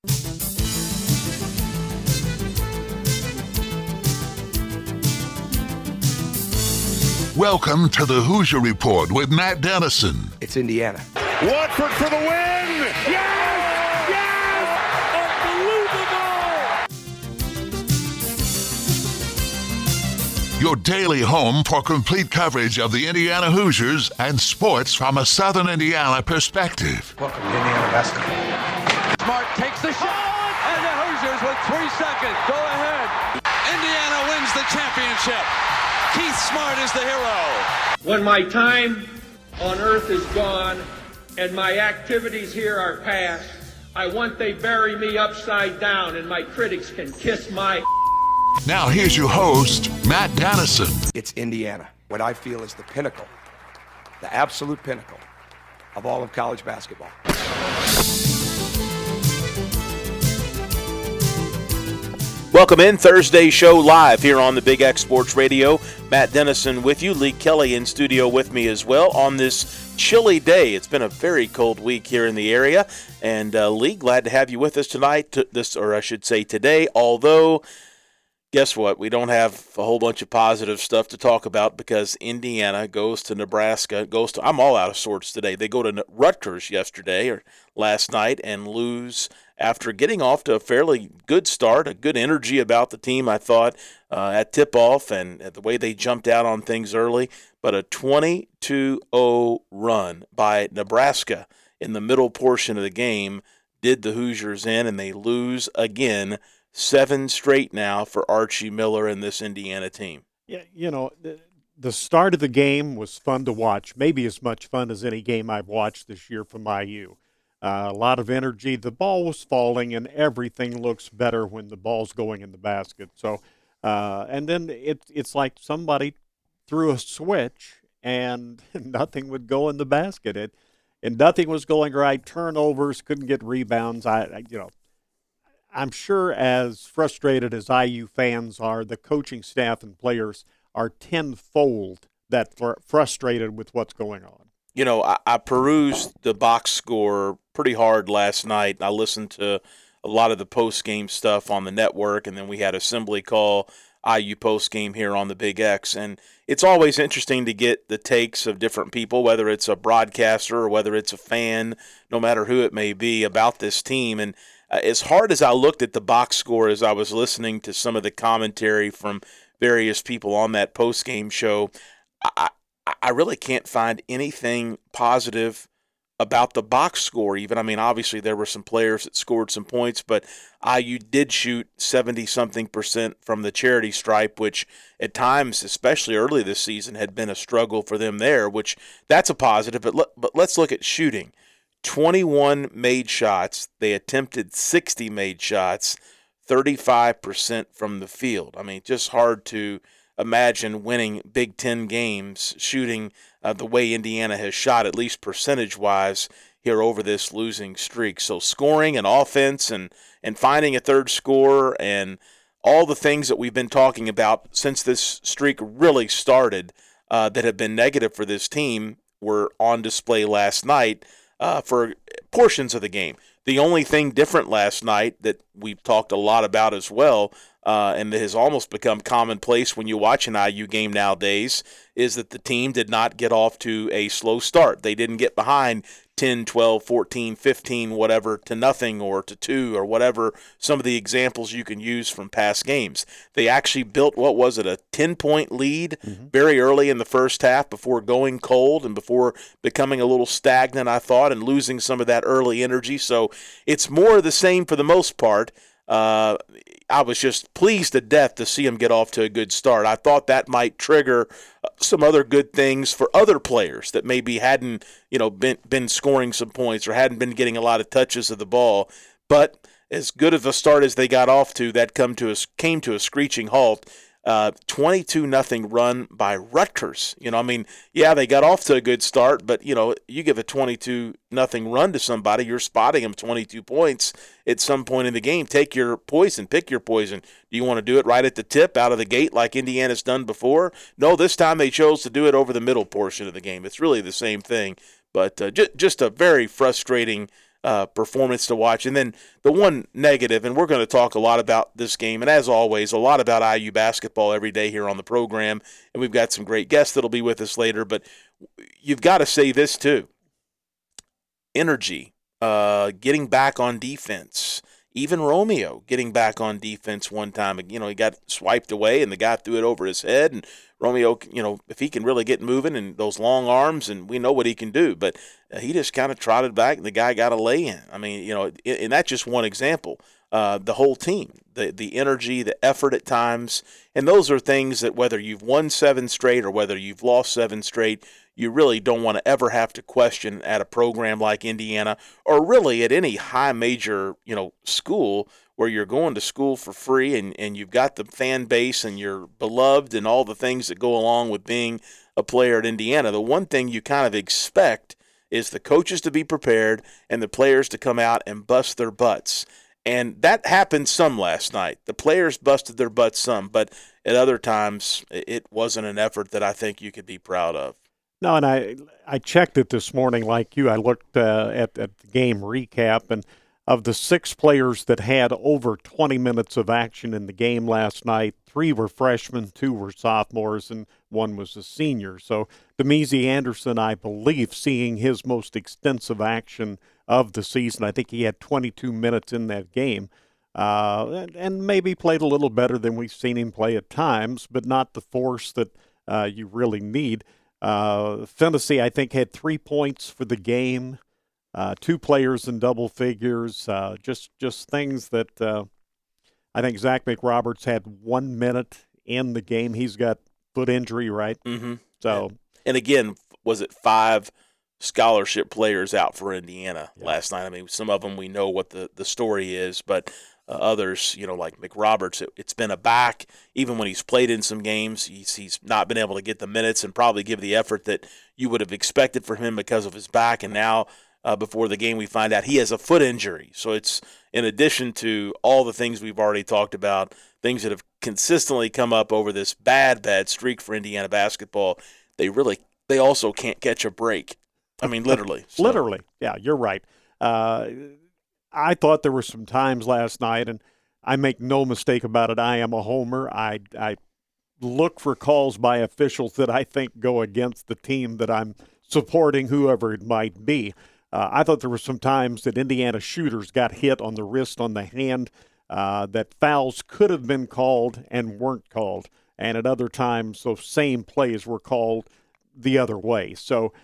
Welcome to the Hoosier Report with Matt Dennison. It's Indiana. Watford for the win! Yes! Yes! Unbelievable! Your daily home for complete coverage of the Indiana Hoosiers and sports from a Southern Indiana perspective. Welcome to Indiana basketball. Smart takes the shot, and the Hoosiers with 3 seconds go ahead. Indiana wins the championship. Keith Smart is the hero. When my time on earth is gone and my activities here are past, I want they bury me upside down and my critics can kiss my... Now here's your host, Matt Dennison. It's Indiana, what I feel is the pinnacle, the absolute pinnacle of all of college basketball. Welcome in, Thursday show live here on the Big X Sports Radio. Matt Dennison with you, Lee Kelly in studio with me as well on this chilly day. It's been a very cold week here in the area, and Lee, glad to have you with us tonight, today, although, guess what, we don't have a whole bunch of positive stuff to talk about because Indiana goes to Nebraska, I'm all out of sorts today. They go to Rutgers last night and lose after getting off to a fairly good start, a good energy about the team, I thought, at tip-off and the way they jumped out on things early. But a 22-0 run by Nebraska in the middle portion of the game did the Hoosiers in, and they lose again, 7 straight now for Archie Miller and this Indiana team. Yeah, the start of the game was fun to watch, maybe as much fun as any game I've watched this year from IU. A lot of energy. The ball was falling, and everything looks better when the ball's going in the basket. So, and then it's like somebody threw a switch, and nothing would go in the basket. And nothing was going right. Turnovers, couldn't get rebounds. I'm sure as frustrated as IU fans are, the coaching staff and players are tenfold that frustrated with what's going on. I perused the box score pretty hard last night. I listened to a lot of the post-game stuff on the network, and then we had Assembly call IU post-game here on the Big X. And it's always interesting to get the takes of different people, whether it's a broadcaster or whether it's a fan, no matter who it may be, about this team. And as hard as I looked at the box score as I was listening to some of the commentary from various people on that post-game show, I really can't find anything positive about the box score even. I mean, obviously there were some players that scored some points, but IU did shoot 70-something% from the charity stripe, which at times, especially early this season, had been a struggle for them there, which that's a positive. But let's look at shooting. 21 made shots. They attempted 60 made shots, 35% from the field. I mean, just hard to imagine winning Big Ten games shooting the way Indiana has shot, at least percentage-wise, here over this losing streak. So scoring and offense and finding a third scorer and all the things that we've been talking about since this streak really started that have been negative for this team were on display last night for portions of the game. The only thing different last night that we've talked a lot about as well, and that has almost become commonplace when you watch an IU game nowadays, is that the team did not get off to a slow start. They didn't get behind 10, 12, 14, 15, whatever, to nothing or to 2 or whatever, some of the examples you can use from past games. They actually built, a 10-point lead very early in the first half before going cold and before becoming a little stagnant, I thought, and losing some of that early energy. So it's more of the same for the most part. I was just pleased to death to see him get off to a good start. I thought that might trigger some other good things for other players that maybe hadn't, been scoring some points or hadn't been getting a lot of touches of the ball. But as good of a start as they got off to, that came to a screeching halt. 22-0 run by Rutgers. They got off to a good start, but, you give a 22-0 run to somebody, you're spotting them 22 points at some point in the game. Take your poison, pick your poison. Do you want to do it right at the tip, out of the gate, like Indiana's done before? No, this time they chose to do it over the middle portion of the game. It's really the same thing, but just a very frustrating performance to watch. And then the one negative, and we're going to talk a lot about this game, and as always, a lot about IU basketball every day here on the program, and we've got some great guests that'll be with us later, but you've got to say this too. Energy, getting back on defense. Even Romeo getting back on defense one time. He got swiped away and the guy threw it over his head. And Romeo, if he can really get moving and those long arms, and we know what he can do, but he just kind of trotted back and the guy got a lay-in. I mean, and that's just one example. The whole team, the energy, the effort at times, and those are things that whether you've won 7 straight or whether you've lost 7 straight, you really don't want to ever have to question at a program like Indiana, or really at any high major, school where you're going to school for free and you've got the fan base and you're beloved and all the things that go along with being a player at Indiana. The one thing you kind of expect is the coaches to be prepared and the players to come out and bust their butts. And that happened some last night. The players busted their butts some, but at other times it wasn't an effort that I think you could be proud of. No, and I checked it this morning like you. I looked at the game recap, and of the 6 players that had over 20 minutes of action in the game last night, 3 were freshmen, 2 were sophomores, and 1 was a senior. So Demezy Anderson, I believe, seeing his most extensive action of the season. I think he had 22 minutes in that game, and maybe played a little better than we've seen him play at times, but not the force that you really need. Tennessee, I think, had 3 points for the game, 2 players in double figures, just things that I think Zach McRoberts had 1 minute in the game. He's got foot injury, right? Mm-hmm. So, and again, was it 5 scholarship players out for Indiana last night? I mean, some of them we know what the story is, but others, like McRoberts, it's been a back. Even when he's played in some games, he's not been able to get the minutes and probably give the effort that you would have expected from him because of his back. And now, before the game, we find out he has a foot injury. So it's in addition to all the things we've already talked about, things that have consistently come up over this bad streak for Indiana basketball, they also can't catch a break. I mean, literally. So. Literally. Yeah, you're right. I thought there were some times last night, and I make no mistake about it, I am a homer. I look for calls by officials that I think go against the team that I'm supporting, whoever it might be. I thought there were some times that Indiana shooters got hit on the wrist, on the hand, that fouls could have been called and weren't called. And at other times, those same plays were called the other way. So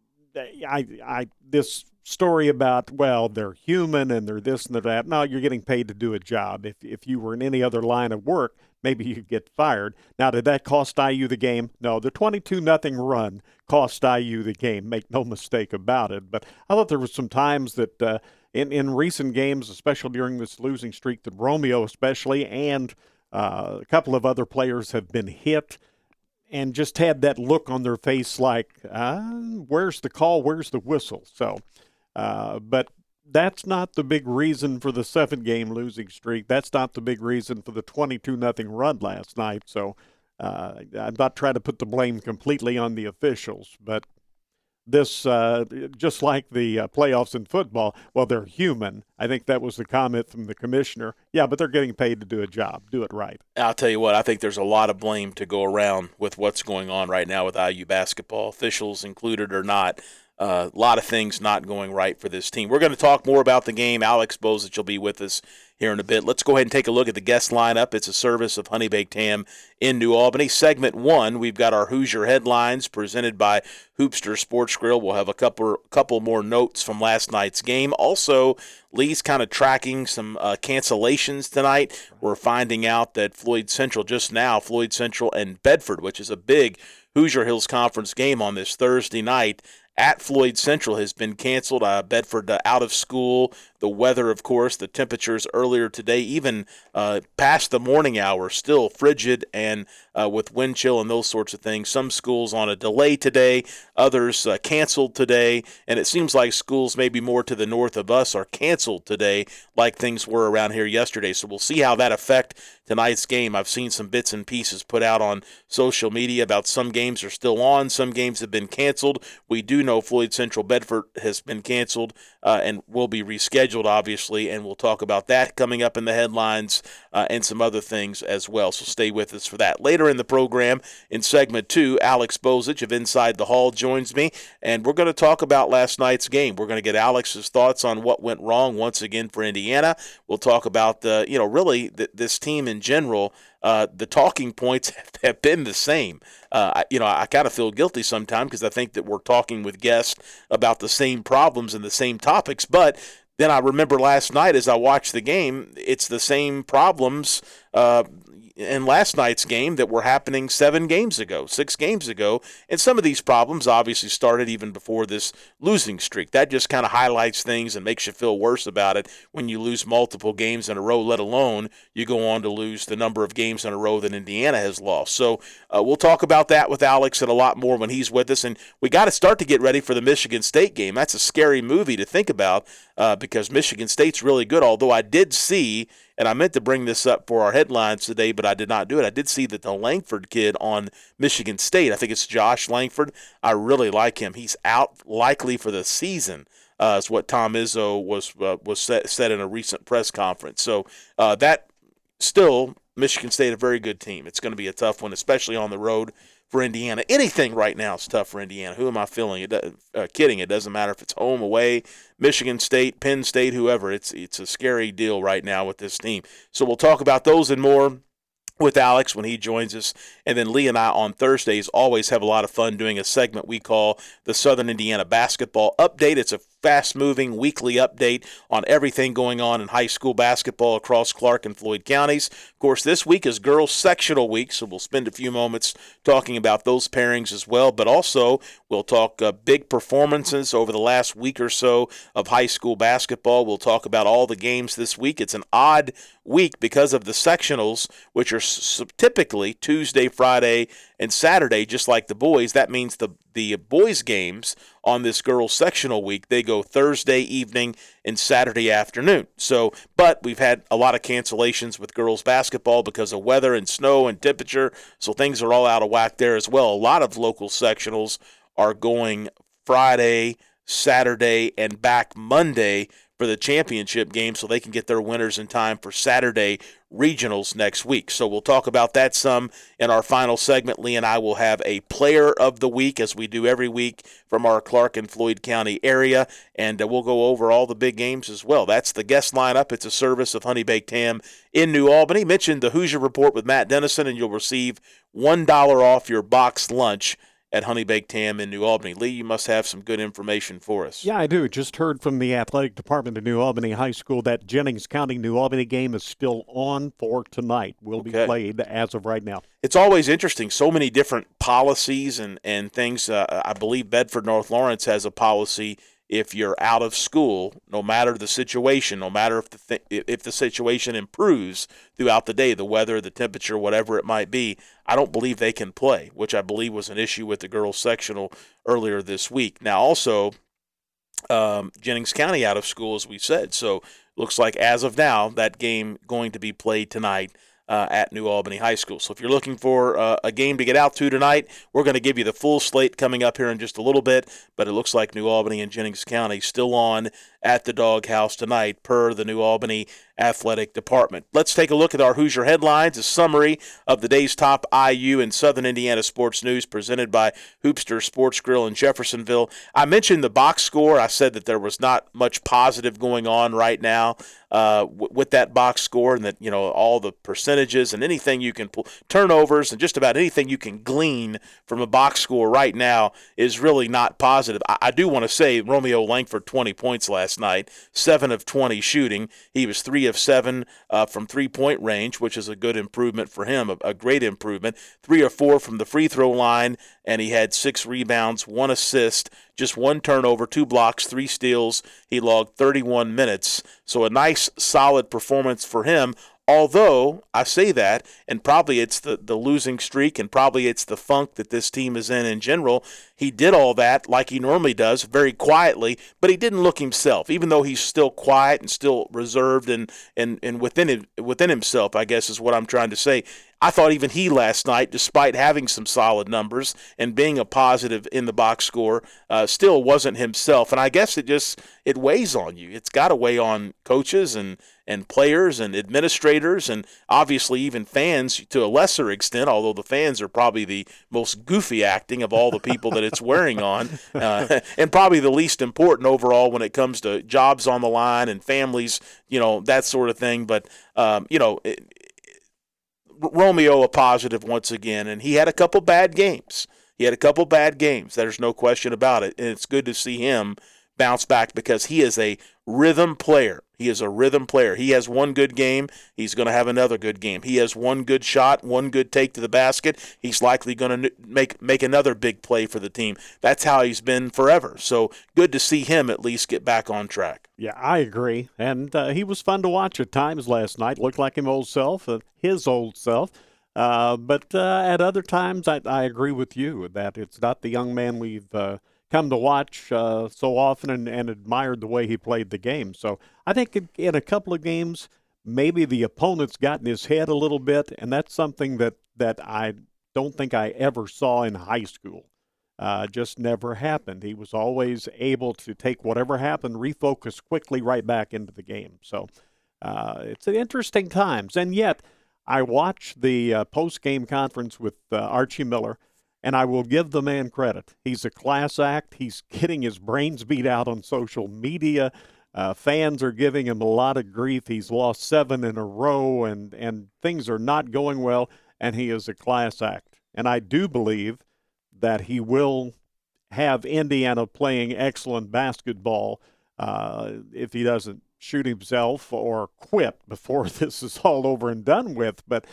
this story about, well, they're human and they're this and they're that. No, you're getting paid to do a job. If you were in any other line of work, maybe you'd get fired. Now, did that cost IU the game? No, the 22-0 run cost IU the game. Make no mistake about it. But I thought there were some times that in recent games, especially during this losing streak, that Romeo especially and a couple of other players have been hit and just had that look on their face like, where's the call, where's the whistle? So, but that's not the big reason for the 7-game losing streak. That's not the big reason for the 22-0 run last night. So I'm not trying to put the blame completely on the officials, but this, just like the playoffs in football, well, they're human. I think that was the comment from the commissioner. Yeah, but they're getting paid to do a job. Do it right. I'll tell you what, I think there's a lot of blame to go around with what's going on right now with IU basketball, officials included or not. A lot of things not going right for this team. We're going to talk more about the game. Alex Bozich will be with us here in a bit. Let's go ahead and take a look at the guest lineup. It's a service of Honey Baked Ham in New Albany. Segment 1, we've got our Hoosier headlines presented by Hoopster Sports Grill. We'll have a couple more notes from last night's game. Also, Lee's kind of tracking some cancellations tonight. We're finding out that Floyd Central and Bedford, which is a big Hoosier Hills Conference game on this Thursday night, at Floyd Central has been canceled. Bedford out of school. The weather, of course, the temperatures earlier today, even past the morning hour, still frigid and with wind chill and those sorts of things. Some schools on a delay today, others canceled today, and it seems like schools maybe more to the north of us are canceled today like things were around here yesterday. So we'll see how that affect tonight's game. I've seen some bits and pieces put out on social media about some games are still on, some games have been canceled. We do know Floyd Central Bedford has been canceled and will be rescheduled, obviously, and we'll talk about that coming up in the headlines and some other things as well. So stay with us for that. Later in the program, in segment 2, Alex Bozich of Inside the Hall joins me, and we're going to talk about last night's game. We're going to get Alex's thoughts on what went wrong once again for Indiana. We'll talk about this team in general. The talking points have been the same. I kind of feel guilty sometimes because I think that we're talking with guests about the same problems and the same topics, but then I remember last night as I watched the game, it's the same problems in last night's game that were happening 6 games ago. And some of these problems obviously started even before this losing streak. That just kind of highlights things and makes you feel worse about it when you lose multiple games in a row, let alone you go on to lose the number of games in a row that Indiana has lost. So we'll talk about that with Alex and a lot more when he's with us. And we got to start to get ready for the Michigan State game. That's a scary movie to think about because Michigan State's really good, although I did see, and I meant to bring this up for our headlines today, but I did not do it. I did see that the Langford kid on Michigan State, I think it's Josh Langford, I really like him. He's out likely for the season, is what Tom Izzo was said in a recent press conference. So that still, Michigan State, a very good team. It's going to be a tough one, especially on the road for Indiana. Anything right now is tough for Indiana. Who am I feeling? Kidding. It doesn't matter if it's home, away, Michigan State, Penn State, whoever. It's a scary deal right now with this team. So we'll talk about those and more with Alex when he joins us. And then Lee and I on Thursdays always have a lot of fun doing a segment we call the Southern Indiana Basketball Update. It's a fast-moving weekly update on everything going on in high school basketball across Clark and Floyd counties. Of course, this week is girls sectional week, so we'll spend a few moments talking about those pairings as well. But also, we'll talk big performances over the last week or so of high school basketball. We'll talk about all the games this week. It's an odd week because of the sectionals, which are typically Tuesday, Friday, and Saturday, just like the boys. That means the boys' games on this girls' sectional week, they go Thursday evening and Saturday afternoon. So, but we've had a lot of cancellations with girls' basketball because of weather and snow and temperature, so things are all out of whack there as well. A lot of local sectionals are going Friday, Saturday, and back Monday for the championship game so they can get their winners in time for Saturday regionals next week. So we'll talk about that some in our final segment. Lee and I will have a player of the week, as we do every week, from our Clark and Floyd County area, and we'll go over all the big games as well. That's the guest lineup. It's a service of Honey Baked Ham in New Albany. Mention the Hoosier Report with Matt Dennison, and you'll receive $1 off your boxed lunch at Honey Baked Ham in New Albany. Lee, you must have some good information for us. Yeah, I do. Just heard from the athletic department of New Albany High School that Jennings County New Albany game is still on for tonight. Will be played as of right now. It's always interesting. So many different policies and things. I believe Bedford North Lawrence has a policy. If you're out of school, no matter the situation, no matter if the situation improves throughout the day, the weather, the temperature, whatever it might be, I don't believe they can play, which I believe was an issue with the girls' sectional earlier this week. Now, also, Jennings County out of school, as we said. So looks like as of now, that game going to be played tonight at New Albany High School. So if you're looking for a game to get out to tonight, we're going to give you the full slate coming up here in just a little bit, but it looks like New Albany and Jennings County still on at the Doghouse tonight per the New Albany Athletic Department. Let's take a look at our Hoosier headlines, a summary of the day's top IU and Southern Indiana sports news presented by Hoopster Sports Grill in Jeffersonville. I mentioned the box score. I said that there was not much positive going on right now with that box score, and that, you know, all the percentages and anything you can pull, turnovers and just about anything you can glean from a box score right now is really not positive. I do want to say Romeo Langford 20 points last last night, 7 of 20 shooting. He was 3 of 7 from three-point range, which is a good improvement for him, a great improvement. 3 of 4 from the free throw line, and he had 6 rebounds, 1 assist, just 1 turnover, 2 blocks, 3 steals. He logged 31 minutes. So a nice, solid performance for him. Although, I say that, and probably it's the losing streak and probably it's the funk that this team is in general, he did all that like he normally does, very quietly, but he didn't look himself, even though he's still quiet and still reserved and within himself, I guess is what I'm trying to say. I thought even he last night, despite having some solid numbers and being a positive in the box score, still wasn't himself. And I guess it weighs on you. It's got to weigh on coaches and players and administrators and obviously even fans to a lesser extent, although the fans are probably the most goofy acting of all the people that it's wearing on, and probably the least important overall when it comes to jobs on the line and families, that sort of thing. But, Romeo a positive once again, and he had a couple bad games. There's no question about it, and it's good to see him bounce back because he is a rhythm player. He has one good game. He's going to have another good game. He has one good shot, one good take to the basket. He's likely going to make another big play for the team. That's how he's been forever. So good to see him at least get back on track. Yeah, I agree. And he was fun to watch at times last night. Looked like his old self. But at other times, I agree with you that it's not the young man we've come to watch so often and admired the way he played the game. So I think in a couple of games, maybe the opponent's got in his head a little bit, and that's something that I don't think I ever saw in high school. Just never happened. He was always able to take whatever happened, refocus quickly right back into the game. So it's an interesting times. And yet I watched the post-game conference with Archie Miller, and I will give the man credit. He's a class act. He's getting his brains beat out on social media. Fans are giving him a lot of grief. He's lost 7 in a row, and things are not going well, and he is a class act. And I do believe that he will have Indiana playing excellent basketball if he doesn't shoot himself or quit before this is all over and done with. But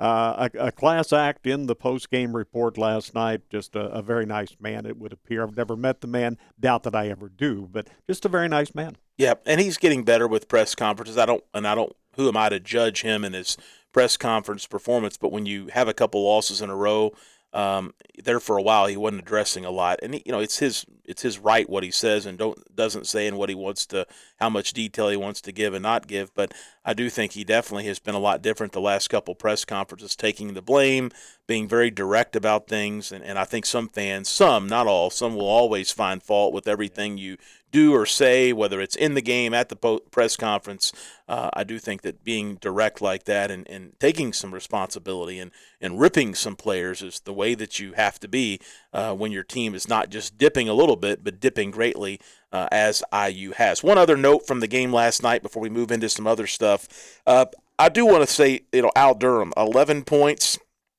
a class act in the post-game report last night, just a very nice man, it would appear. I've never met the man, doubt that I ever do, but just a very nice man. Yeah, and he's getting better with press conferences. Who am I to judge him in his press conference performance? But when you have a couple losses in a row, there for a while he wasn't addressing a lot, and it's his right what he says and doesn't say and what he wants to, how much detail he wants to give and not give. But I do think he definitely has been a lot different the last couple press conferences, taking the blame, being very direct about things, and I think some fans, not all, some will always find fault with everything you do or say, whether it's in the game, at the press conference. I do think that being direct like that and taking some responsibility and ripping some players is the way that you have to be when your team is not just dipping a little bit, but dipping greatly as IU has. One other note from the game last night before we move into some other stuff. I do want to say, Al Durham, 11 points,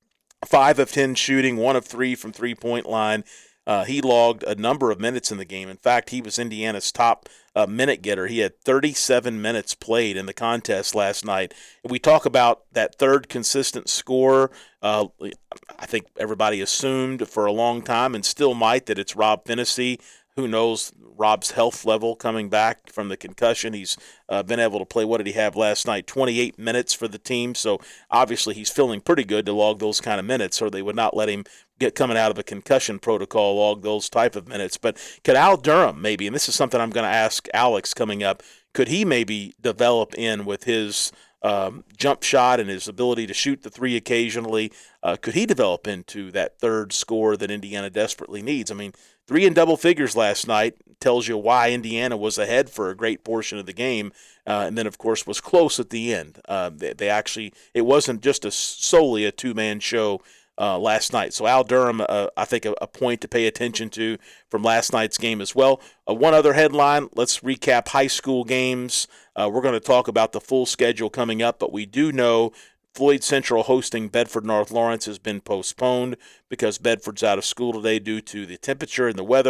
5 of 10 shooting, 1 of 3 from three-point line. He logged a number of minutes in the game. In fact, he was Indiana's top minute getter. He had 37 minutes played in the contest last night. If we talk about that third consistent scorer, I think everybody assumed for a long time and still might that it's Rob Phinisee. Who knows Rob's health level coming back from the concussion. He's been able to play, what did he have last night, 28 minutes for the team. So obviously he's feeling pretty good to log those kind of minutes, or they would not let him get coming out of a concussion protocol log those type of minutes. But could Al Durham maybe, and this is something I'm going to ask Alex coming up, could he maybe develop in with his jump shot and his ability to shoot the three occasionally? Could he develop into that third scorer that Indiana desperately needs? I mean, 3 in double figures last night tells you why Indiana was ahead for a great portion of the game, and then, of course, was close at the end. They actually, it wasn't just solely a two-man show last night. So Al Durham, I think a point to pay attention to from last night's game as well. One other headline, let's recap high school games. We're going to talk about the full schedule coming up, but we do know Floyd Central hosting Bedford North Lawrence has been postponed because Bedford's out of school today due to the temperature and the weather.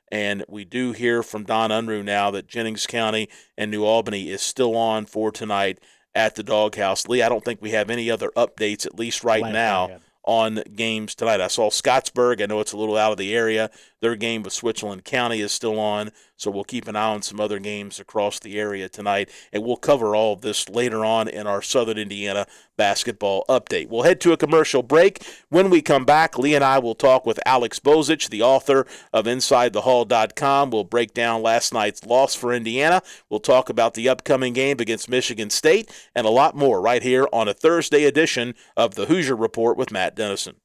And we do hear from Don Unruh now that Jennings County and New Albany is still on for tonight at the Doghouse. Lee, I don't think we have any other updates, at least right now, on games tonight. I saw Scottsburg. I know it's a little out of the area. Their game with Switzerland County is still on, so we'll keep an eye on some other games across the area tonight, and we'll cover all of this later on in our Southern Indiana basketball update. We'll head to a commercial break. When we come back, Lee and I will talk with Alex Bozich, the author of InsideTheHall.com. We'll break down last night's loss for Indiana. We'll talk about the upcoming game against Michigan State and a lot more right here on a Thursday edition of the Hoosier Report with Matt Dennison.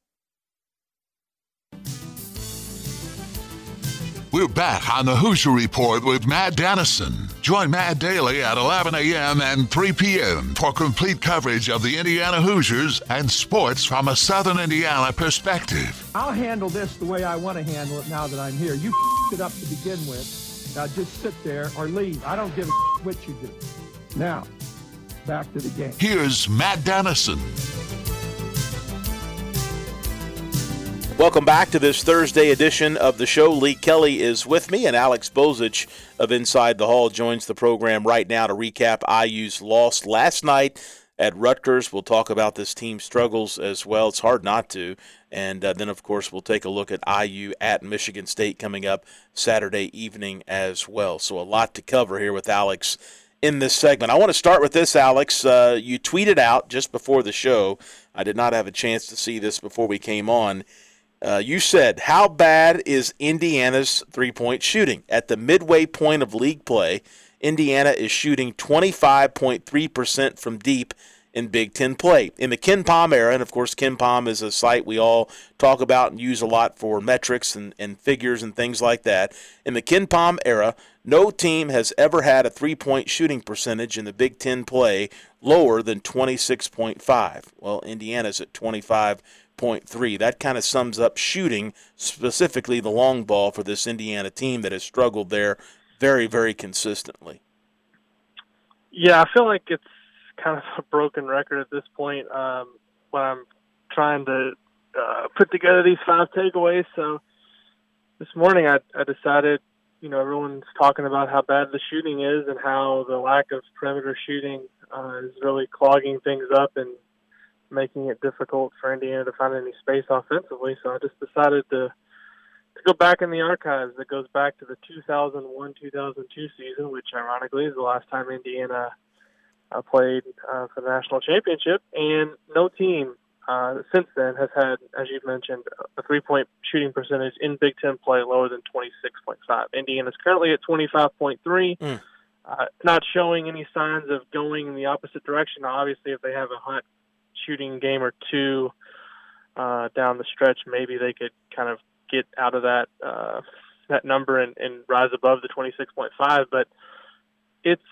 We're back on the Hoosier Report with Matt Dennison. Join Matt daily at 11 a.m. and 3 p.m. for complete coverage of the Indiana Hoosiers and sports from a Southern Indiana perspective. I'll handle this the way I want to handle it now that I'm here. You it up to begin with. Now just sit there or leave. I don't give a what you do. Now, back to the game. Here's Matt Dennison. Welcome back to this Thursday edition of the show. Lee Kelly is with me, and Alex Bozich of Inside the Hall joins the program right now to recap IU's loss last night at Rutgers. We'll talk about this team's struggles as well. It's hard not to. And then, of course, we'll take a look at IU at Michigan State coming up Saturday evening as well. So a lot to cover here with Alex in this segment. I want to start with this, Alex. You tweeted out just before the show. I did not have a chance to see this before we came on. You said, how bad is Indiana's three-point shooting? At the midway point of league play, Indiana is shooting 25.3% from deep in Big Ten play. In the KenPom era, and of course KenPom is a site we all talk about and use a lot for metrics and figures and things like that. In the KenPom era, no team has ever had a three-point shooting percentage in the Big Ten play lower than 26.5. Well, Indiana's at 25.3. That kind of sums up shooting, specifically the long ball, for this Indiana team that has struggled there very, very consistently. Yeah, I feel like it's kind of a broken record at this point when I'm trying to put together these 5 takeaways. So this morning I decided, everyone's talking about how bad the shooting is and how the lack of perimeter shooting is really clogging things up and making it difficult for Indiana to find any space offensively. So I just decided to go back in the archives. That goes back to the 2001-2002 season, which ironically is the last time Indiana played for the national championship. And no team since then has had, as you've mentioned, a three-point shooting percentage in Big Ten play lower than 26.5. Indiana's currently at 25.3, not showing any signs of going in the opposite direction. Now, obviously, if they have a hot shooting game or two down the stretch, maybe they could kind of get out of that number and rise above the 26.5. But it's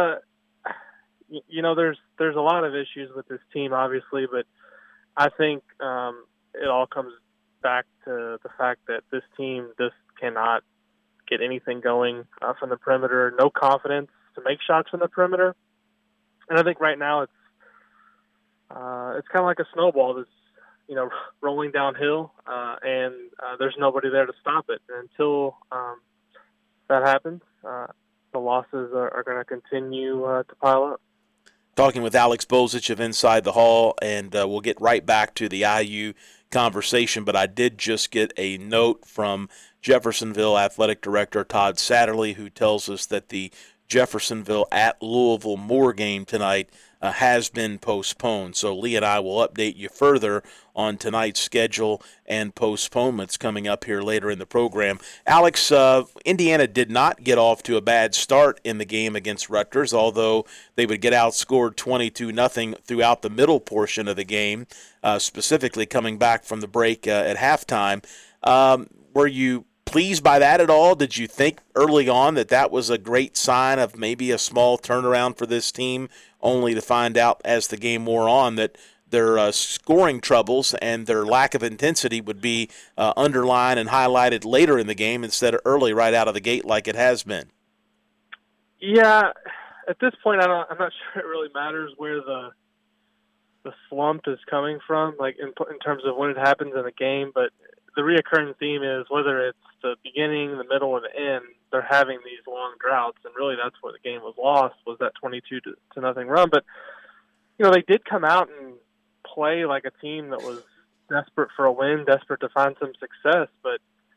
there's a lot of issues with this team, obviously, but I think it all comes back to the fact that this team just cannot get anything going from the perimeter. No confidence to make shots from the perimeter, and I think right now it's kind of like a snowball that's, rolling downhill, and there's nobody there to stop it. And until that happens, the losses are going to continue to pile up. Talking with Alex Bozich of Inside the Hall, and we'll get right back to the IU conversation, but I did just get a note from Jeffersonville Athletic Director Todd Satterley, who tells us that the Jeffersonville at Louisville Moore game tonight has been postponed. So Lee and I will update you further on tonight's schedule and postponements coming up here later in the program. Alex, Indiana did not get off to a bad start in the game against Rutgers, although they would get outscored 22-0 throughout the middle portion of the game, specifically coming back from the break at halftime. Were you pleased by that at all? Did you think early on that was a great sign of maybe a small turnaround for this team, only to find out as the game wore on that their scoring troubles and their lack of intensity would be underlined and highlighted later in the game instead of early right out of the gate like it has been? Yeah, at this point I'm not sure it really matters where the slump is coming from, like in terms of when it happens in the game, but the reoccurring theme is whether it's the beginning, the middle, or the end, they're having these long droughts, and really that's where the game was lost, was that 22-0 run. But they did come out and play like a team that was desperate for a win, desperate to find some success. But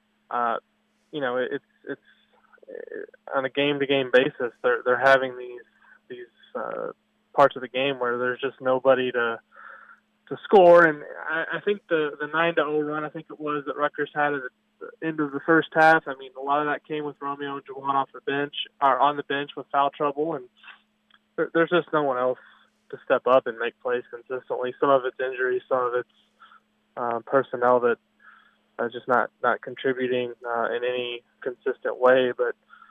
it's on a game-to-game basis, they're having these parts of the game where there's just nobody to score. And I think the 9-0 run, I think it was, that Rutgers had at the end of the first half, I mean, a lot of that came with Romeo and Juwan off the bench, or on the bench with foul trouble, and there's just no one else to step up and make plays consistently. Some of it's injuries, some of it's personnel that are just not contributing in any consistent way. But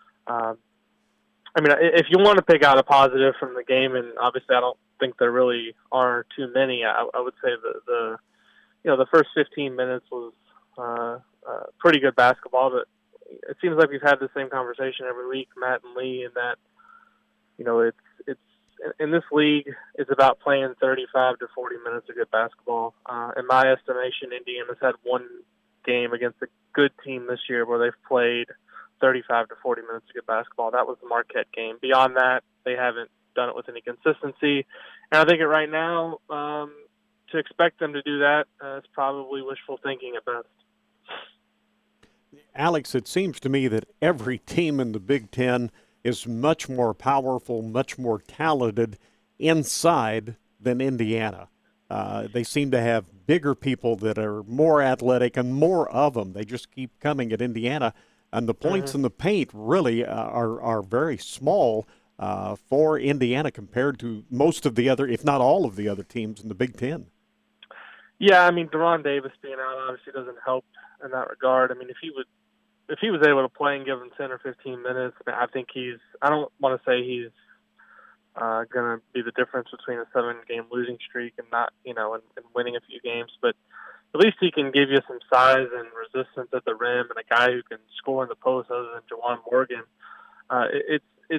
I mean, if you want to pick out a positive from the game, and obviously I don't think there really are too many, I would say the first 15 minutes was pretty good basketball. But it seems like we've had the same conversation every week, Matt and Lee, and that it's in this league, it's about playing 35 to 40 minutes of good basketball. In my estimation, Indiana's had one game against a good team this year where they've played 35 to 40 minutes of good basketball. That was the Marquette game. Beyond that, they haven't done it with any consistency. And I think right now, to expect them to do that is probably wishful thinking at best. Alex, it seems to me that every team in the Big Ten is much more powerful, much more talented inside than Indiana. They seem to have bigger people that are more athletic and more of them. They just keep coming at Indiana. And the points in the paint really are very small for Indiana compared to most of the other, if not all of the other teams in the Big Ten. Yeah, I mean, Deron Davis being out obviously doesn't help in that regard. I mean, if he was able to play and give him 10 or 15 minutes, I think I don't want to say he's going to be the difference between a 7-game losing streak and not, and winning a few games, but at least he can give you some size and resistance at the rim, and a guy who can score in the post other than Juwan Morgan. It's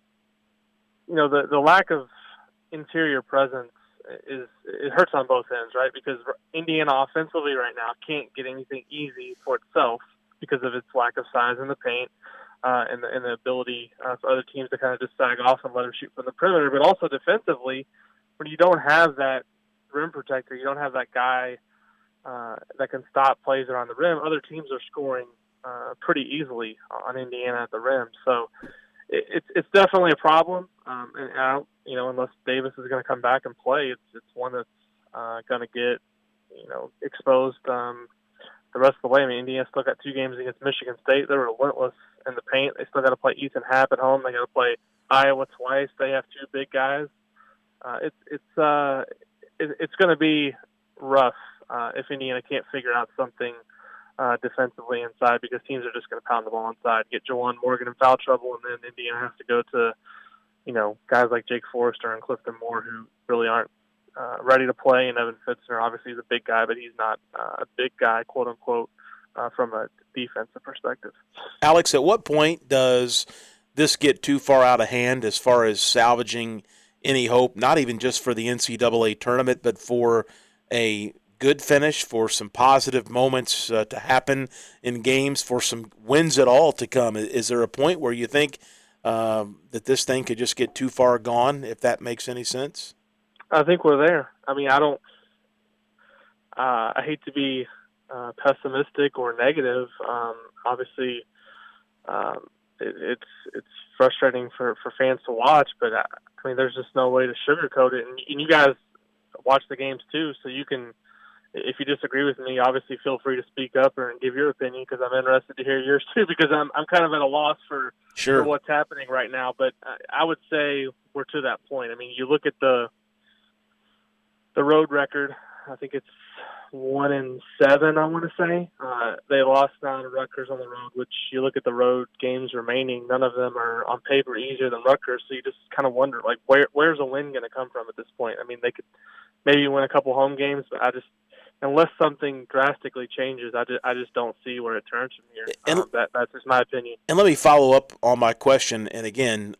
the lack of interior presence it hurts on both ends, right? Because Indiana offensively right now can't get anything easy for itself because of its lack of size in the paint and the ability for other teams to kind of just sag off and let them shoot from the perimeter. But also defensively, when you don't have that rim protector, you don't have that guy that can stop plays around the rim, other teams are scoring pretty easily on Indiana at the rim. So it's definitely a problem. And I don't, unless Davis is going to come back and play, it's one that's going to get, exposed the rest of the way. I mean, Indiana still got 2 games against Michigan State. They were relentless in the paint. They still got to play Ethan Happ at home. They got to play Iowa twice. They have 2 big guys. It's going to be rough if Indiana can't figure out something defensively inside, because teams are just going to pound the ball inside, get Juwan Morgan in foul trouble, and then Indiana has to go to, guys like Jake Forrester and Clifton Moore who really aren't ready to play. And Evan Fitzner, obviously, is a big guy, but he's not a big guy, quote unquote, from a defensive perspective. Alex, at what point does this get too far out of hand as far as salvaging any hope, not even just for the NCAA tournament, but for a good finish, for some positive moments to happen in games, for some wins at all to come? Is there a point where you think that this thing could just get too far gone, if that makes any sense? I think we're there. I mean, I hate to be pessimistic or negative. Obviously, it's frustrating for fans to watch, but I mean, there's just no way to sugarcoat it. And you guys watch the games too, so you can, if you disagree with me, obviously feel free to speak up and give your opinion, because I'm interested to hear yours too, because I'm kind of at a loss for what's happening right now. But I would say we're to that point. I mean, you look at the road record. I think it's 1-7, I want to say. They lost now to Rutgers on the road, which you look at the road games remaining, none of them are on paper easier than Rutgers. So you just kind of wonder, like, where's a win going to come from at this point? I mean, they could maybe win a couple home games, but unless something drastically changes, I just don't see where it turns from here. And that's just my opinion. And let me follow up on my question. And again,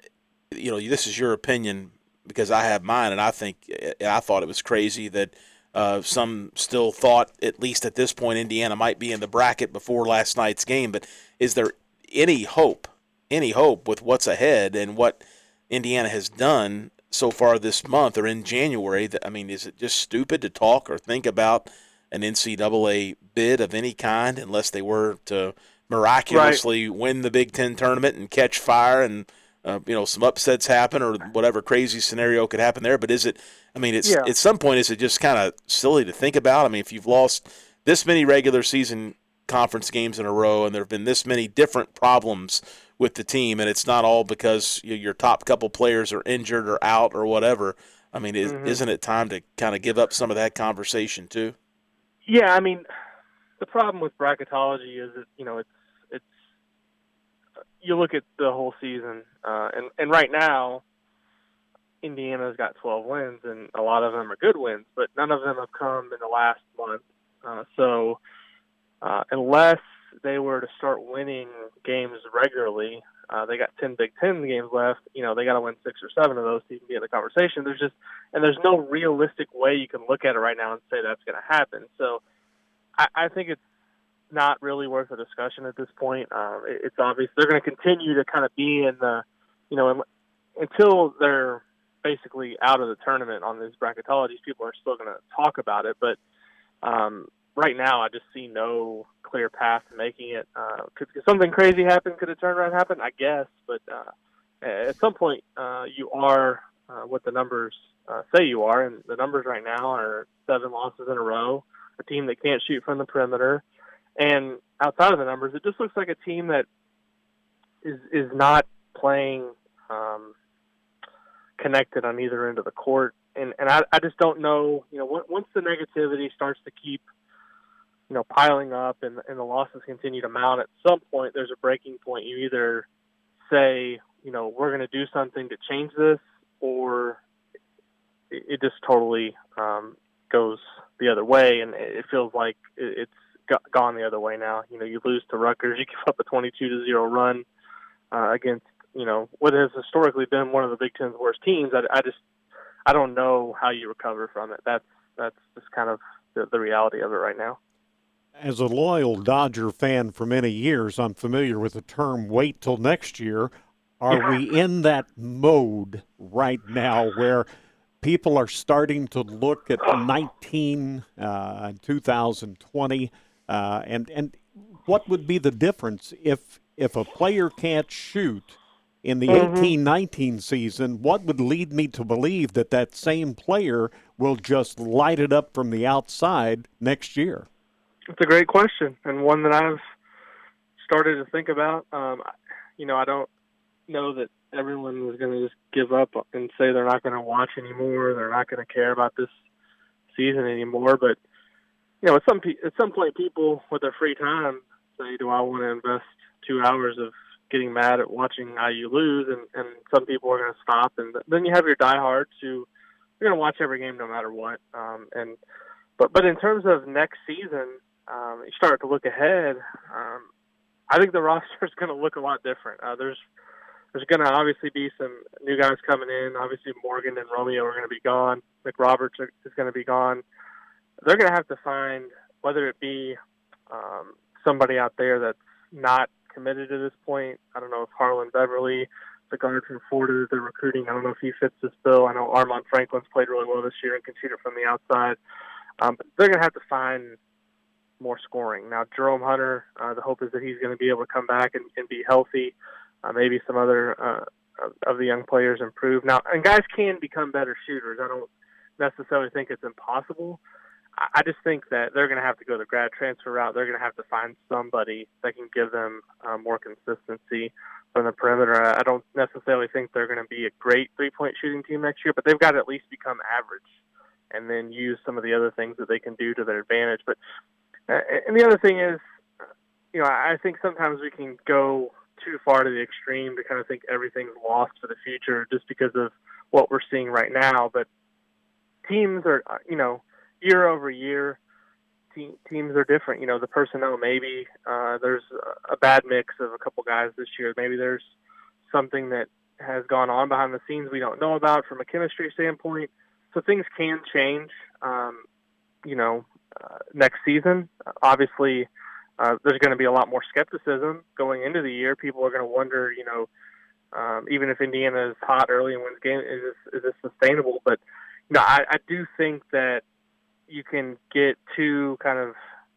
this is your opinion, because I have mine, and I thought it was crazy that Some still thought, at least at this point, Indiana might be in the bracket before last night's game. But is there any hope with what's ahead and what Indiana has done so far this month or in January? Is it just stupid to talk or think about an NCAA bid of any kind unless they were to miraculously win the Big Ten tournament and catch fire and some upsets happen or whatever crazy scenario could happen there? But is it? At some point, is it just kind of silly to think about? If you've lost this many regular season conference games in a row and there have been this many different problems with the team, and it's not all because your top couple players are injured or out or whatever, isn't it time to kind of give up some of that conversation too? Yeah, the problem with bracketology is that, it's you look at the whole season, and right now, Indiana's got 12 wins, and a lot of them are good wins, but none of them have come in the last month. So unless they were to start winning games regularly, they got 10 Big Ten games left. They got to win 6 or 7 of those to even be in the conversation. There's no realistic way you can look at it right now and say that's going to happen. So I think it's not really worth a discussion at this point. It's obvious they're going to continue to kind of be in the, until they're basically out of the tournament on these bracketologies, people are still going to talk about it. But right now, I just see no clear path to making it. Could something crazy happen? Could a turnaround happen? I guess. But at some point, you are what the numbers say you are. And the numbers right now are 7 losses in a row, a team that can't shoot from the perimeter. And outside of the numbers, it just looks like a team that is not playing connected on either end of the court. And I just don't know, once the negativity starts to keep, piling up and the losses continue to mount, at some point there's a breaking point. You either say, we're going to do something to change this, or it just totally goes the other way. And it feels like it's gone the other way now. You lose to Rutgers, you give up a 22-0 run against, what has historically been one of the Big Ten's worst teams. I don't know how you recover from it. That's just kind of the reality of it right now. As a loyal Dodger fan for many years, I'm familiar with the term "wait till next year." Are we in that mode right now where people are starting to look at 19 and 2020, and what would be the difference if a player can't shoot in the 18-19 season? What would lead me to believe that same player will just light it up from the outside next year? It's a great question, and one that I've started to think about. I don't know that everyone is going to just give up and say they're not going to watch anymore, they're not going to care about this season anymore. But at some point, people with their free time say, "Do I want to invest 2 hours of getting mad at watching IU lose?" And some people are going to stop, and then you have your diehards who are going to watch every game no matter what. But in terms of next season, you start to look ahead. I think the roster is going to look a lot different. There's going to obviously be some new guys coming in. Obviously, Morgan and Romeo are going to be gone. McRoberts is going to be gone. They're going to have to find, whether it be somebody out there that's not committed to this point. I don't know if Harlan Beverly, the guard from Florida that they're recruiting, I don't know if he fits this bill. I know Armand Franklin's played really well this year and can shoot it from the outside. But they're going to have to find more scoring. Now, Jerome Hunter, the hope is that he's going to be able to come back and be healthy. Maybe some other of the young players improve. Now, and guys can become better shooters. I don't necessarily think it's impossible. I just think that they're going to have to go the grad transfer route. They're going to have to find somebody that can give them more consistency from the perimeter. I don't necessarily think they're going to be a great three-point shooting team next year, but they've got to at least become average and then use some of the other things that they can do to their advantage. But and the other thing is, I think sometimes we can go too far to the extreme to kind of think everything's lost for the future just because of what we're seeing right now. But teams are, year over year, teams are different. The personnel, maybe there's a bad mix of a couple guys this year. Maybe there's something that has gone on behind the scenes we don't know about from a chemistry standpoint. So things can change. next season. Obviously, there's going to be a lot more skepticism going into the year. People are going to wonder, even if Indiana is hot early and wins games, is this sustainable? But I do think that you can get too kind of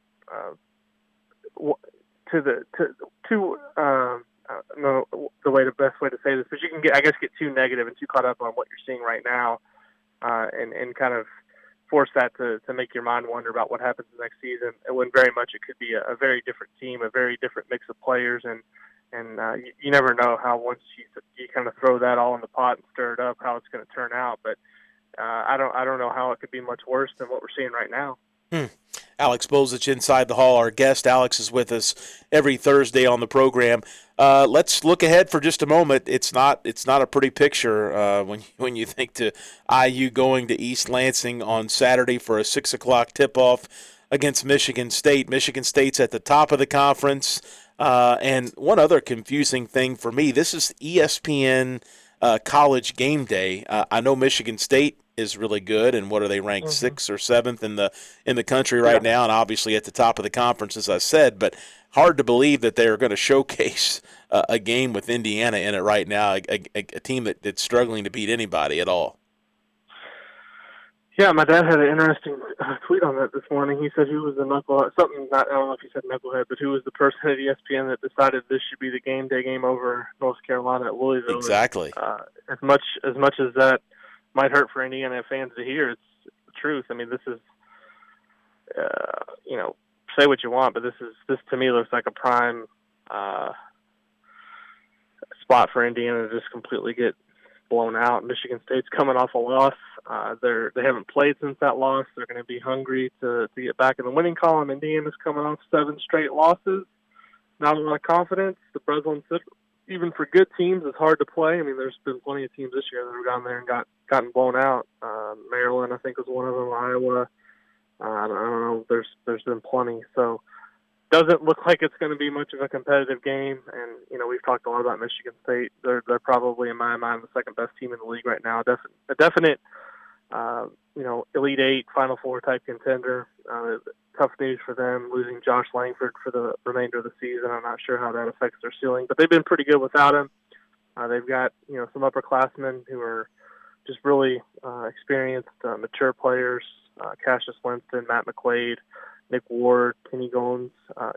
I don't know the best way to say this, but you can get too negative and too caught up on what you're seeing right now, and kind of force that to make your mind wonder about what happens next season. When very much it could be a very different team, a very different mix of players, and you never know how once you kind of throw that all in the pot and stir it up, how it's going to turn out. But I don't know how it could be much worse than what we're seeing right now. Alex Bozich Inside the Hall, our guest. Alex is with us every Thursday on the program. Let's look ahead for just a moment. It's not a pretty picture when you think to IU going to East Lansing on Saturday for a 6 o'clock tip-off against Michigan State. Michigan State's at the top of the conference. And one other confusing thing for me, this is ESPN College Game Day. I know Michigan State is really good, and what are they ranked, 6th or 7th in the country right now, and obviously at the top of the conference, as I said. But hard to believe that they're going to showcase a game with Indiana in it right now, a team that's struggling to beat anybody at all. Yeah, my dad had an interesting tweet on that this morning. He said who was the knucklehead, I don't know if he said knucklehead, but who was the person at ESPN that decided this should be the game day game over North Carolina at Louisville. Exactly. As much as that might hurt for Indiana fans to hear, it's the truth. I mean, this is, say what you want, but this to me looks like a prime spot for Indiana to just completely get blown out. Michigan State's coming off a loss. They haven't played since that loss. They're going to be hungry to get back in the winning column. Indiana's coming off 7 straight losses. Not a lot of confidence. The Breslin, even for good teams, is hard to play. I mean, there's been plenty of teams this year that have gone there and gotten blown out. Maryland, I think, was one of them. Iowa. I don't know. There's been plenty. So doesn't look like it's going to be much of a competitive game. And we've talked a lot about Michigan State. They're probably, in my mind, the second best team in the league right now. A definite Elite Eight, Final Four type contender. Tough news for them, losing Josh Langford for the remainder of the season. I'm not sure how that affects their ceiling, but they've been pretty good without him. They've got some upperclassmen who are just really experienced, mature players. Cassius Winston, Matt McQuaid, Nick Ward, Kenny Goins.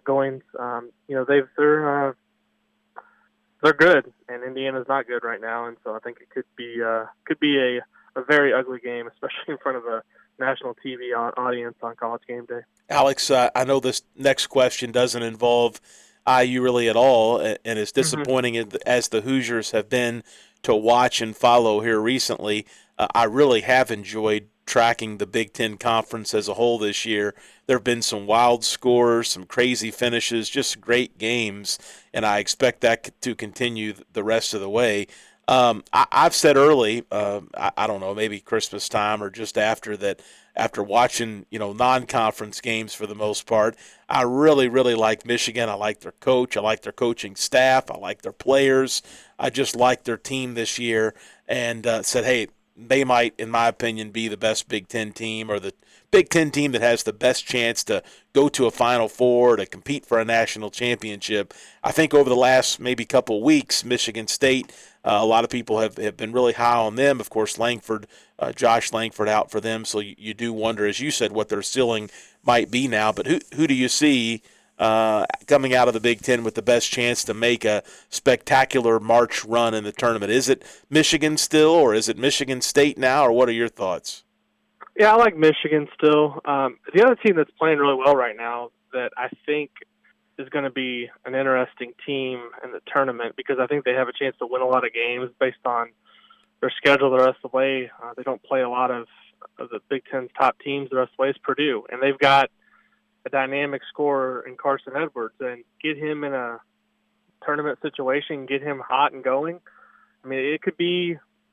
They're good, and Indiana's not good right now, and so I think it could be a very ugly game, especially in front of a national TV audience on College Game Day. Alex, I know this next question doesn't involve IU really at all, and as disappointing as the Hoosiers have been to watch and follow here recently, I really have enjoyed tracking the Big Ten Conference as a whole this year. There have been some wild scores, some crazy finishes, just great games, and I expect that to continue the rest of the way. I've said early, I don't know, maybe Christmas time or just after that, after watching, non-conference games for the most part, I really, really like Michigan. I like their coach. I like their coaching staff. I like their players. I just like their team this year, and said, hey, they might, in my opinion, be the best Big Ten team, or the Big Ten team that has the best chance to go to a Final Four, to compete for a national championship. I think over the last maybe couple weeks, Michigan State, a lot of people have been really high on them. Of course, Josh Langford out for them, so you do wonder, as you said, what their ceiling might be now. But who do you see coming out of the Big Ten with the best chance to make a spectacular March run in the tournament? Is it Michigan still, or is it Michigan State now, or what are your thoughts? Yeah, I like Michigan still. The other team that's playing really well right now that I think is going to be an interesting team in the tournament, because I think they have a chance to win a lot of games based on their schedule the rest of the way. They don't play a lot of the Big Ten's top teams the rest of the way, is Purdue. And they've got a dynamic scorer in Carson Edwards, and get him in a tournament situation, get him hot and going. I mean, it could be,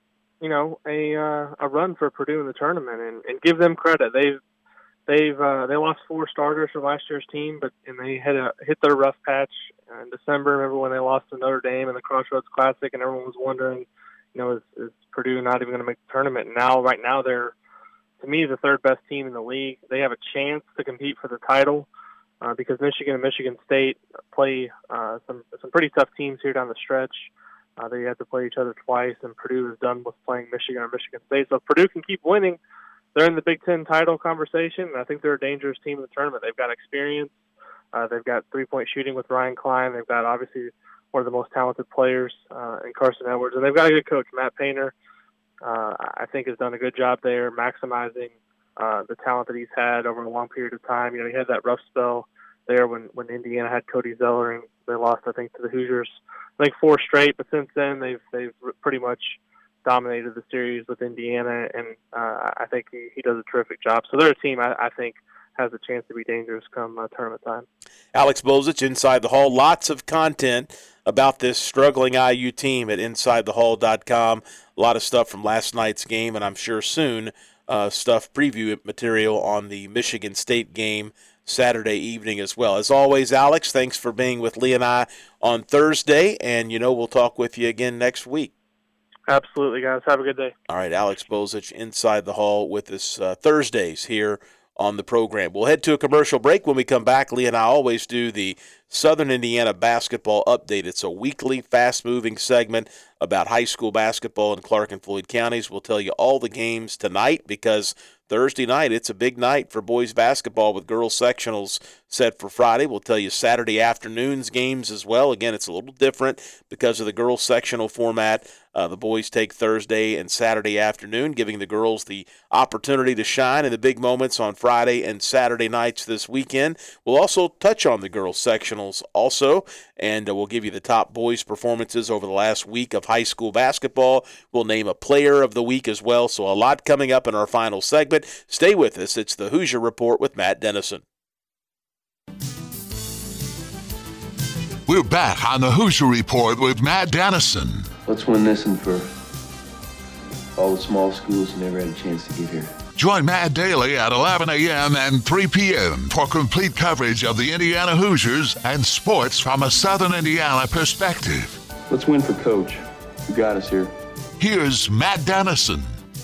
a run for Purdue in the tournament, and give them credit. They lost 4 starters from last year's team, and they had hit their rough patch in December. Remember when they lost to Notre Dame in the Crossroads Classic, and everyone was wondering, is Purdue not even going to make the tournament? And right now they're to me, the third best team in the league. They have a chance to compete for the title because Michigan and Michigan State play some pretty tough teams here down the stretch. They have to play each other twice, and Purdue is done with playing Michigan or Michigan State. So if Purdue can keep winning, they're in the Big Ten title conversation. I think they're a dangerous team in the tournament. They've got experience. They've got three-point shooting with Ryan Klein. They've got, obviously, one of the most talented players in Carson Edwards. And they've got a good coach, Matt Painter. I think has done a good job there maximizing the talent that he's had over a long period of time. You know, he had that rough spell there when Indiana had Cody Zeller, and they lost, I think, to the Hoosiers, I think 4 straight. But since then, they've pretty much dominated the series with Indiana, and I think he does a terrific job. So they're a team I think has a chance to be dangerous come tournament time. Alex Bozich, Inside the Hall. Lots of content about this struggling IU team at InsideTheHall.com. A lot of stuff from last night's game, and I'm sure soon preview material on the Michigan State game Saturday evening as well. As always, Alex, thanks for being with Lee and I on Thursday, and we'll talk with you again next week. Absolutely, guys. Have a good day. All right, Alex Bozich, Inside the Hall with us Thursdays here on the program. We'll head to a commercial break. When we come back, Lee and I always do the Southern Indiana basketball update. It's a weekly, fast-moving segment about high school basketball in Clark and Floyd counties. We'll tell you all the games tonight because Thursday night, it's a big night for boys basketball with girls sectionals set for Friday. We'll tell you Saturday afternoon's games as well. Again, it's a little different because of the girls sectional format. The boys take Thursday and Saturday afternoon, giving the girls the opportunity to shine in the big moments on Friday and Saturday nights this weekend. We'll also touch on the girls sectionals also, and we'll give you the top boys performances over the last week of high school basketball. We'll name a player of the week as well, so a lot coming up in our final segment. Stay with us. It's the Hoosier Report with Matt Dennison. We're back on the Hoosier Report with Matt Dennison. Let's win this one for all the small schools who never had a chance to get here. Join Matt daily at 11 a.m. and 3 p.m. for complete coverage of the Indiana Hoosiers and sports from a Southern Indiana perspective. Let's win for Coach. You got us here. Here's Matt Dennison.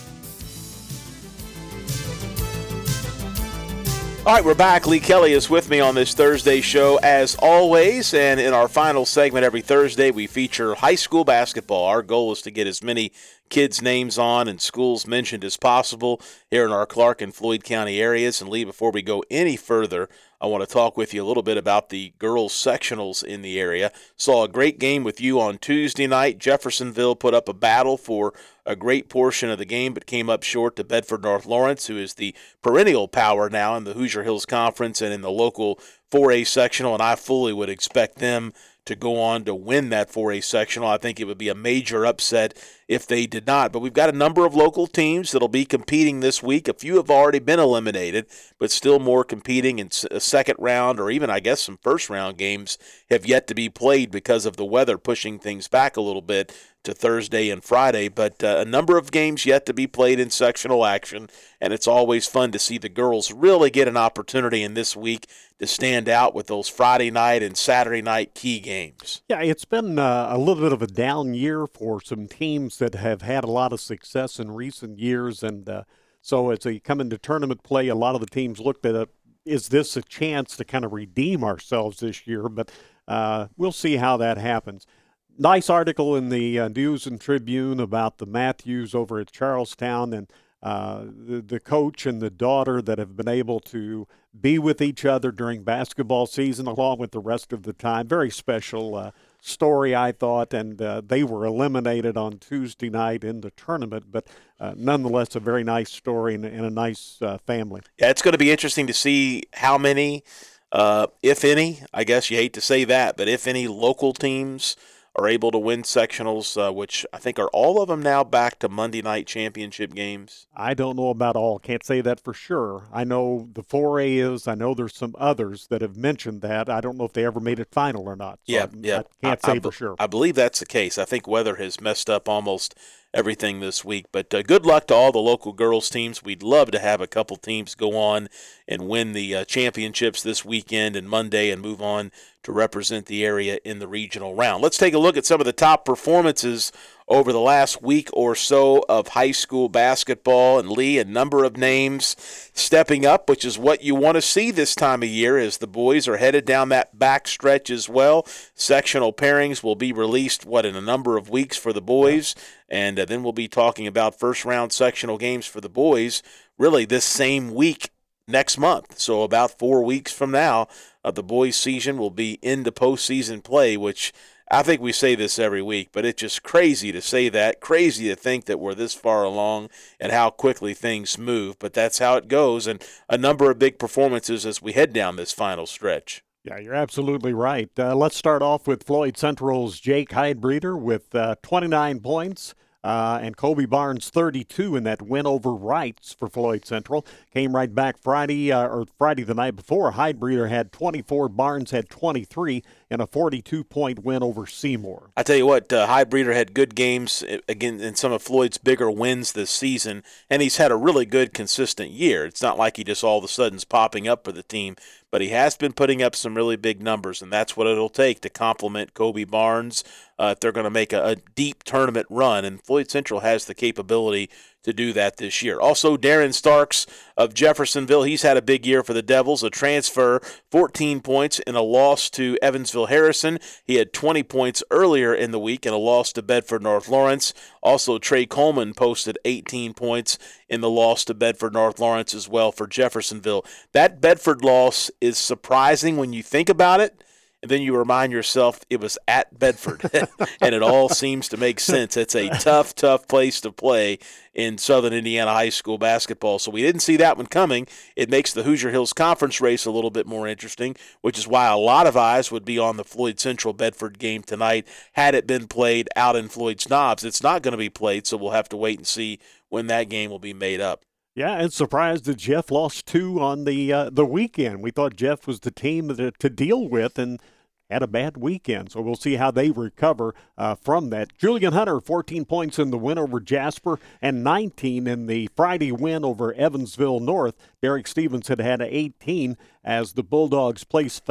All right, we're back. Lee Kelly is with me on this Thursday show as always, and in our final segment every Thursday, we feature high school basketball. Our goal is to get as many kids' names on and schools mentioned as possible here in our Clark and Floyd County areas. And Lee, before we go any further, I want to talk with you a little bit about the girls' sectionals in the area. Saw a great game with you on Tuesday night. Jeffersonville put up a battle for a great portion of the game, but came up short to Bedford North Lawrence, who is the perennial power now in the Hoosier Hills Conference and in the local 4A sectional, and I fully would expect them to go on to win that 4A sectional. I think it would be a major upset if they did not. But we've got a number of local teams that'll be competing this week. A few have already been eliminated, but still more competing in a second round or even, I guess, some first-round games have yet to be played because of the weather pushing things back a little bit to Thursday and Friday. But a number of games yet to be played in sectional action, and it's always fun to see the girls really get an opportunity in this week to stand out with those Friday night and Saturday night key games. Yeah, it's been a little bit of a down year for some teams that have had a lot of success in recent years, and so as they come into tournament play, a lot of the teams looked at it, is this a chance to kind of redeem ourselves this year? But we'll see how that happens. Nice article in the News and Tribune about the Matthews over at Charlestown and the coach and the daughter that have been able to be with each other during basketball season along with the rest of the time. Very special story, I thought, and they were eliminated on Tuesday night in the tournament, but nonetheless a very nice story and a nice family. Yeah, it's going to be interesting to see how many, if any, I guess you hate to say that, but if any local teams are able to win sectionals, which I think are all of them now back to Monday night championship games. I don't know about all. Can't say that for sure. I know the 4A is. I know there's some others that have mentioned that. I don't know if they ever made it final or not. So yeah. I can't say for sure. I believe that's the case. I think weather has messed up almost everything this week. But good luck to all the local girls teams. We'd love to have a couple teams go on and win the championships this weekend and Monday and move on to represent the area in the regional round. Let's take a look at some of the top performances over the last week or so of high school basketball. And Lee, a number of names stepping up, which is what you want to see this time of year as the boys are headed down that back stretch as well. Sectional pairings will be released, in a number of weeks for the boys. And then we'll be talking about first-round sectional games for the boys really this same week next month. So about 4 weeks from now, the boys' season will be into postseason play, which I think we say this every week, but it's just crazy to say that, crazy to think that we're this far along and how quickly things move. But that's how it goes, and a number of big performances as we head down this final stretch. Yeah, you're absolutely right. Let's start off with Floyd Central's Jake Heidbreeder with 29 points. And Kobe Barnes 32 in that win over Wrights for Floyd Central. Came right back Friday the night before. Heidbreeder had 24, Barnes had 23 in a 42-point win over Seymour. I tell you what, Heidbreeder had good games again in some of Floyd's bigger wins this season, and he's had a really good, consistent year. It's not like he just all of a sudden's popping up for the team, but he has been putting up some really big numbers, and that's what it'll take to complement Kobe Barnes if they're going to make a deep tournament run, and Floyd Central has the capability to do that this year. Also, Darren Starks of Jeffersonville, he's had a big year for the Devils, a transfer, 14 points in a loss to Evansville Harrison. He had 20 points earlier in the week in a loss to Bedford North Lawrence. Also, Trey Coleman posted 18 points in the loss to Bedford North Lawrence as well for Jeffersonville. That Bedford loss is surprising when you think about it. And then you remind yourself it was at Bedford, and it all seems to make sense. It's a tough, tough place to play in Southern Indiana high school basketball. So we didn't see that one coming. It makes the Hoosier Hills Conference race a little bit more interesting, which is why a lot of eyes would be on the Floyd Central Bedford game tonight had it been played out in Floyd's Knobs. It's not going to be played, so we'll have to wait and see when that game will be made up. Yeah, and surprised that Jeff lost 2 on the weekend. We thought Jeff was the team to deal with and had a bad weekend. So we'll see how they recover from that. Julian Hunter, 14 points in the win over Jasper and 19 in the Friday win over Evansville North. Derek Stevens had 18 as the Bulldogs placed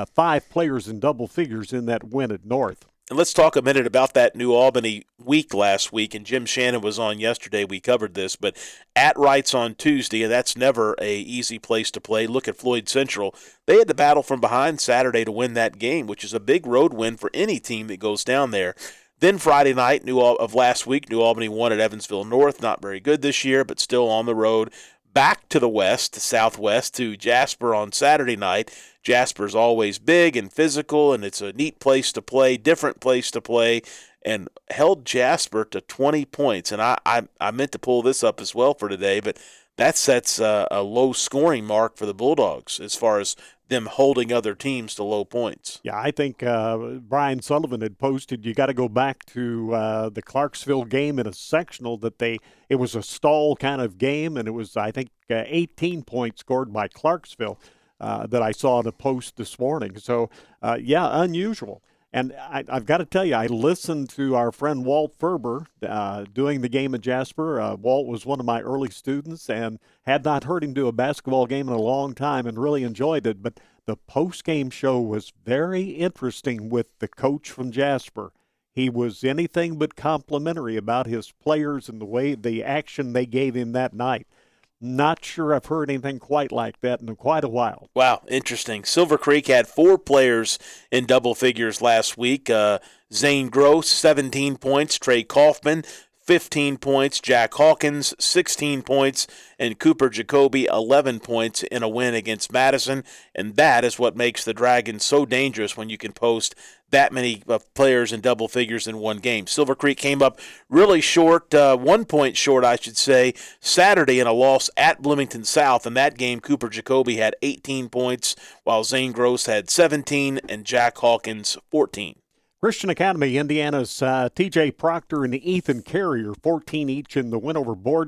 5 players in double figures in that win at North. And let's talk a minute about that New Albany week last week. And Jim Shannon was on yesterday. We covered this. But at Wrights on Tuesday, and that's never a easy place to play. Look at Floyd Central. They had to battle from behind Saturday to win that game, which is a big road win for any team that goes down there. Then Friday night of last week, New Albany won at Evansville North. Not very good this year, but still on the road. Back to the west, to southwest, to Jasper on Saturday night. Jasper's always big and physical, and it's a neat place to play, different place to play, and held Jasper to 20 points. And I meant to pull this up as well for today, but that sets a low scoring mark for the Bulldogs as far as them holding other teams to low points. Yeah, I think Brian Sullivan had posted, you got to go back to the Clarksville game in a sectional that it was a stall kind of game, and it was, I think, 18 points scored by Clarksville that I saw in a post this morning. So, yeah, unusual. And I've got to tell you, I listened to our friend Walt Ferber doing the game at Jasper. Walt was one of my early students and had not heard him do a basketball game in a long time and really enjoyed it. But the post-game show was very interesting with the coach from Jasper. He was anything but complimentary about his players and the action they gave him that night. Not sure I've heard anything quite like that in quite a while. Wow, interesting. Silver Creek had 4 players in double figures last week. Zane Gross, 17 points. Trey Kaufman, 15 points. Jack Hawkins, 16 points. And Cooper Jacoby, 11 points in a win against Madison. And that is what makes the Dragons so dangerous when you can post that many players in double figures in one game. Silver Creek came up really short, 1 point short, I should say, Saturday in a loss at Bloomington South. In that game, Cooper Jacoby had 18 points, while Zane Gross had 17 and Jack Hawkins 14. Christian Academy, Indiana's T.J. Proctor and Ethan Carrier, 14 each in the win over Borden.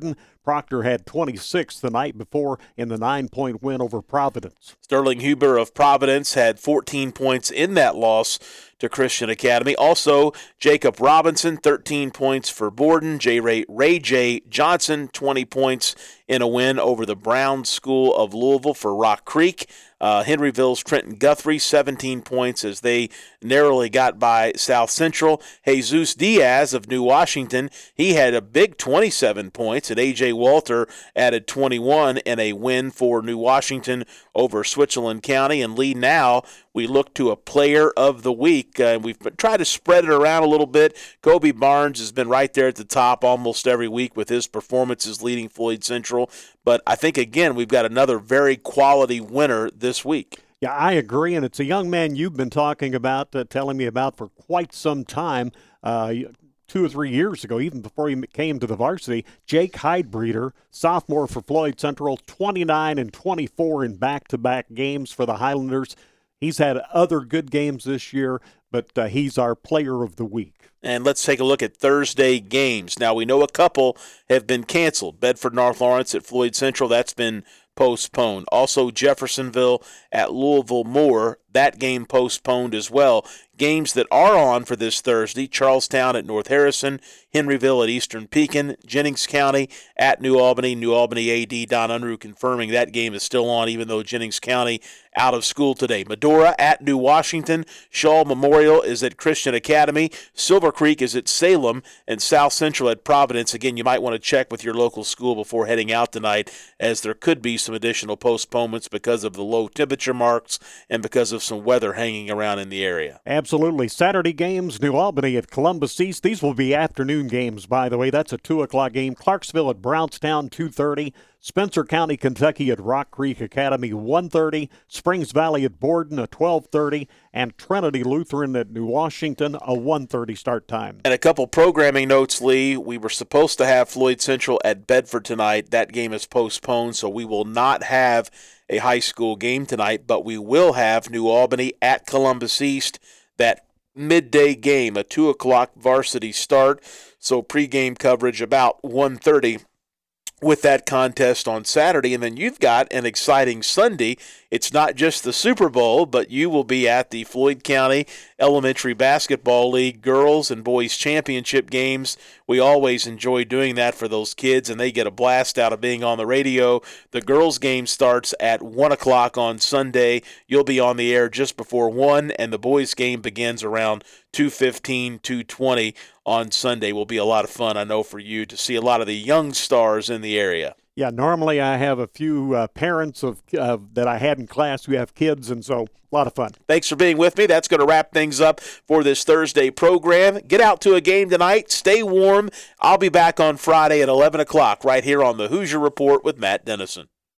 Proctor had 26 the night before in the 9-point win over Providence. Sterling Huber of Providence had 14 points in that loss to Christian Academy. Also, Jacob Robinson, 13 points for Borden. Ray J. Johnson, 20 points in a win over the Brown School of Louisville for Rock Creek. Henryville's Trenton Guthrie, 17 points as they narrowly got by South Central. Jesus Diaz of New Washington, he had a big 27 points, and A.J. Walter added 21 in a win for New Washington over Switzerland County. And Lee, now we look to a player of the week. We've tried to spread it around a little bit. Kobe Barnes has been right there at the top almost every week with his performances leading Floyd Central. But I think, again, we've got another very quality winner this week. Yeah, I agree, and it's a young man you've been talking about, telling me about for quite some time, 2 or 3 years ago, even before he came to the varsity. Jake Heidbreeder, sophomore for Floyd Central, 29 and 24 in back-to-back games for the Highlanders. He's had other good games this year, but he's our player of the week. And let's take a look at Thursday games. Now, we know a couple have been canceled. Bedford North Lawrence at Floyd Central, that's been postponed. Also, Jeffersonville at Louisville Moore, that game postponed as well. Games that are on for this Thursday: Charlestown at North Harrison, Henryville at Eastern Pekin, Jennings County at New Albany. New Albany AD Don Unruh confirming that game is still on, even though Jennings County out of school today. Medora at New Washington, Shaw Memorial is at Christian Academy, Silver Creek is at Salem, and South Central at Providence. Again, you might want to check with your local school before heading out tonight, as there could be some additional postponements because of the low temperature marks and because of some weather hanging around in the area. Absolutely. Saturday games, New Albany at Columbus East. These will be afternoon games, by the way. That's a 2 o'clock game. Clarksville at Brownstown, 2:30. Spencer County, Kentucky at Rock Creek Academy, 1:30. Springs Valley at Borden, at 12:30. And Trinity Lutheran at New Washington, a 1:30 start time. And a couple programming notes, Lee. We were supposed to have Floyd Central at Bedford tonight. That game is postponed, so we will not have a high school game tonight, but we will have New Albany at Columbus East, that midday game, a 2 o'clock varsity start. So pregame coverage about 1:30 with that contest on Saturday. And then you've got an exciting Sunday. It's not just the Super Bowl, but you will be at the Floyd County Elementary Basketball League Girls and Boys Championship games. We always enjoy doing that for those kids, and they get a blast out of being on the radio. The girls' game starts at 1 o'clock on Sunday. You'll be on the air just before 1, and the boys' game begins around 2:15, 2:20 on Sunday. Will be a lot of fun, I know, for you to see a lot of the young stars in the area. Yeah, normally I have a few parents of that I had in class who have kids, and so a lot of fun. Thanks for being with me. That's going to wrap things up for this Thursday program. Get out to a game tonight. Stay warm. I'll be back on Friday at 11 o'clock right here on the Hoosier Report with Matt Dennison.